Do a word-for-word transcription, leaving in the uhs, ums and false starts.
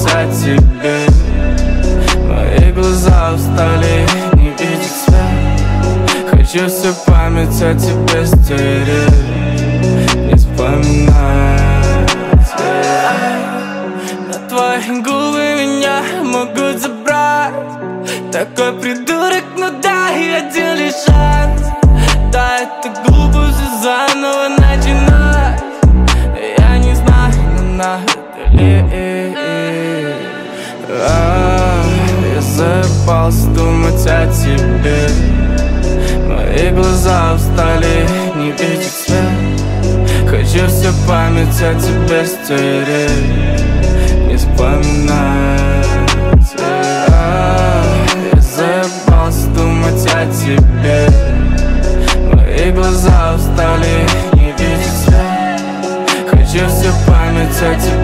думать о тебе. Мои глаза устали не видеть свет. Хочу всю память о тебе стереть, не вспоминать. Но твои губы меня могут забрать. Такой придурок, ну дай один лишь шанс. Да, это глупо все заново начинать. Я не знаю, но надо ли. а, Я заебался думать о тебе. Мои глаза устали не видеть свет. Хочу всю память о тебе стереть, не вспоминать. а, Я заебался думать о тебе. Мои глаза устали не видеть свет. Хочу всю память о тебе